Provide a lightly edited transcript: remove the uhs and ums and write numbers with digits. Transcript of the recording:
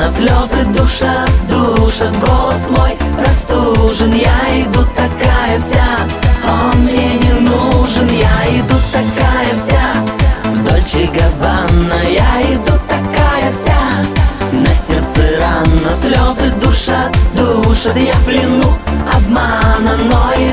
слезы душат, душат. Голос мой простужен, я иду такая вся, он мне не нужен. Я иду такая вся, в Дольче Габбана. Я иду такая вся, на сердце рана. Слезы душат, душат, я в плену обмана, но